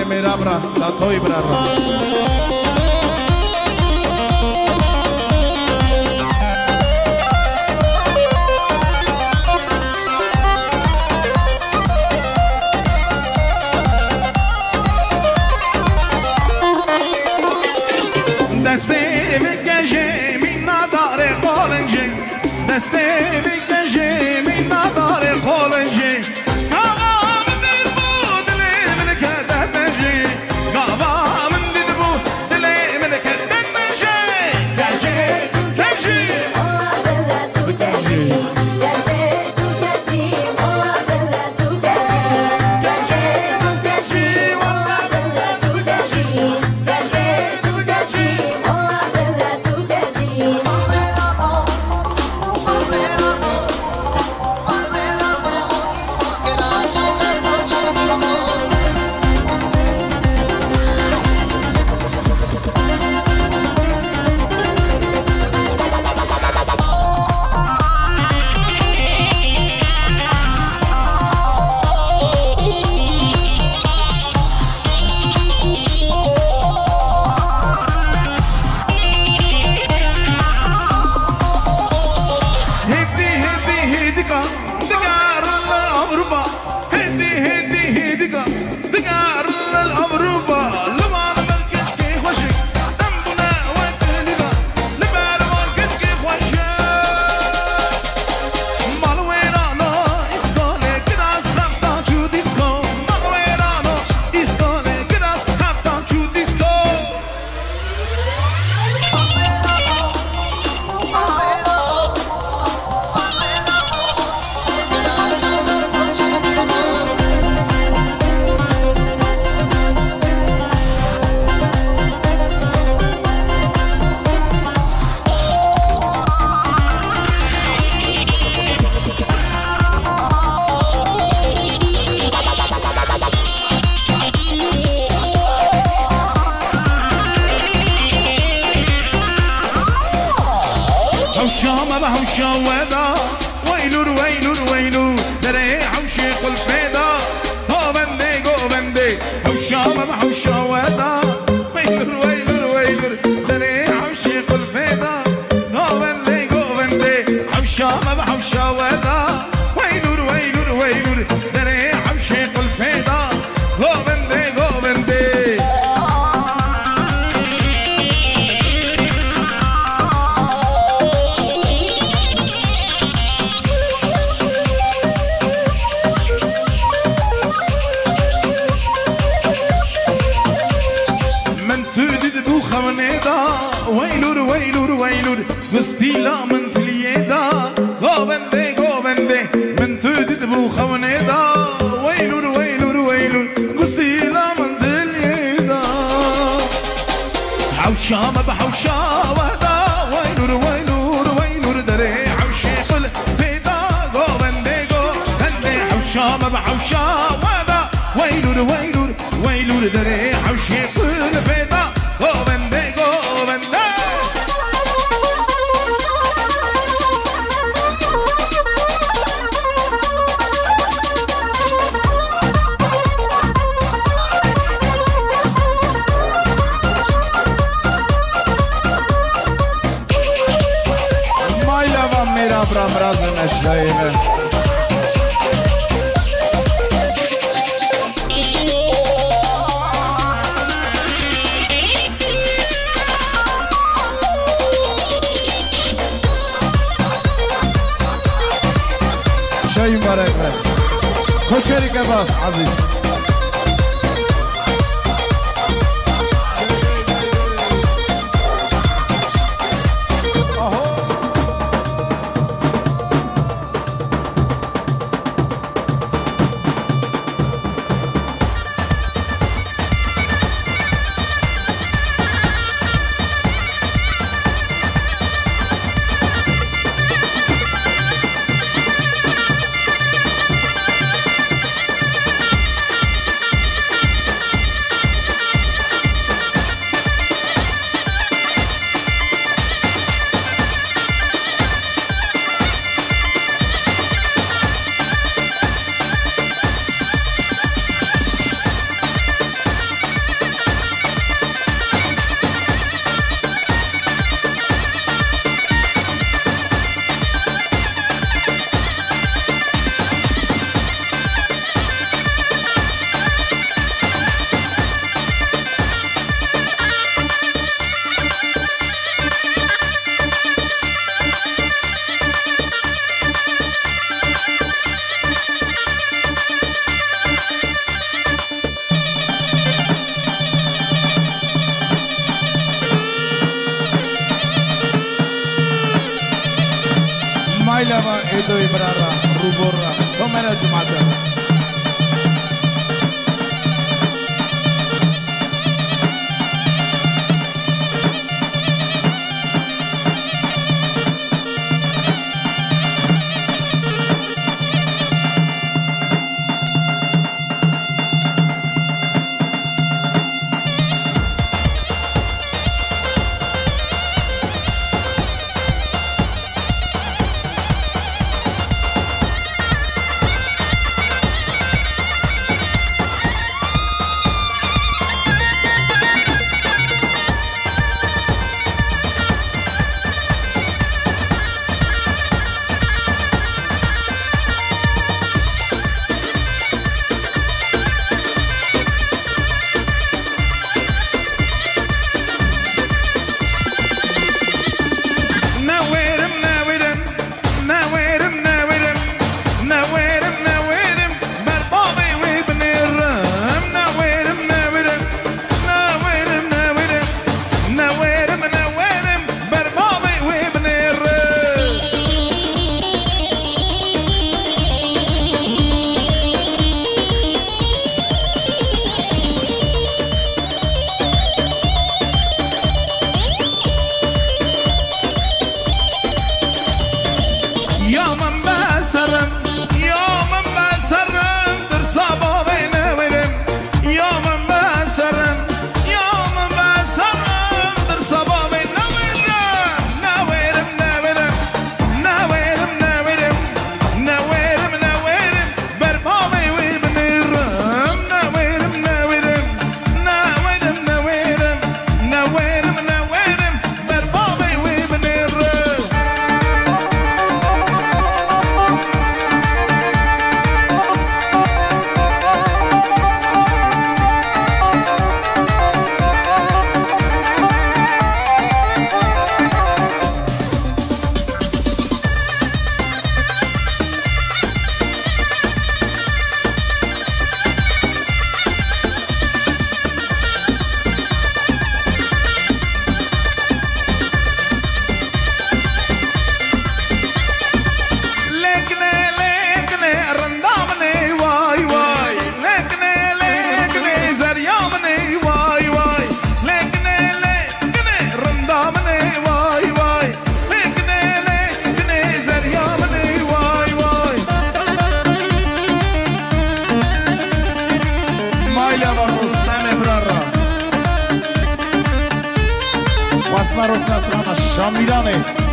میرا برا تا توی برا دسته بکشه می نداره قالنجه دسته بکشه می نداره قالنجه قوا من دید بود دلی من کدت نجی قوا من دید بود دلی من کدت نجی کجی کجی تو کجی شام بهوشا ودا ويلور ويلور ويلور دري عوشيق الفيدا غوبندي غوبندي هوشام بهوشا ودا ويلور ويلور ويلور دري عوشيق الفيدا غوبندي غوبندي هوشام بهوشا ودا ويلور ويلور ويلور دري عوشيق الفيدا غوبندي غوبندي ويلور ويلور ويلور قستيلا من تليدا غوبندي غوبندي من تدد بو خونيدا ويلور ويلور ويلور قستيلا من تليدا حوشام بحوشا ودا ويلور ويلور ويلور دري عوشيق الفيدا غوبندي غوبندي حوشام بحوشا ودا ويلور ويلور ويلور دري عوشيق الفيدا غوبندي غوبندي میرا برا مراز نشلایمه شای مبارک کوچری که باس عزیز مایلا ما ایدوی برارا روبورا تو منو جمعه Rosna strana Şamiran'ı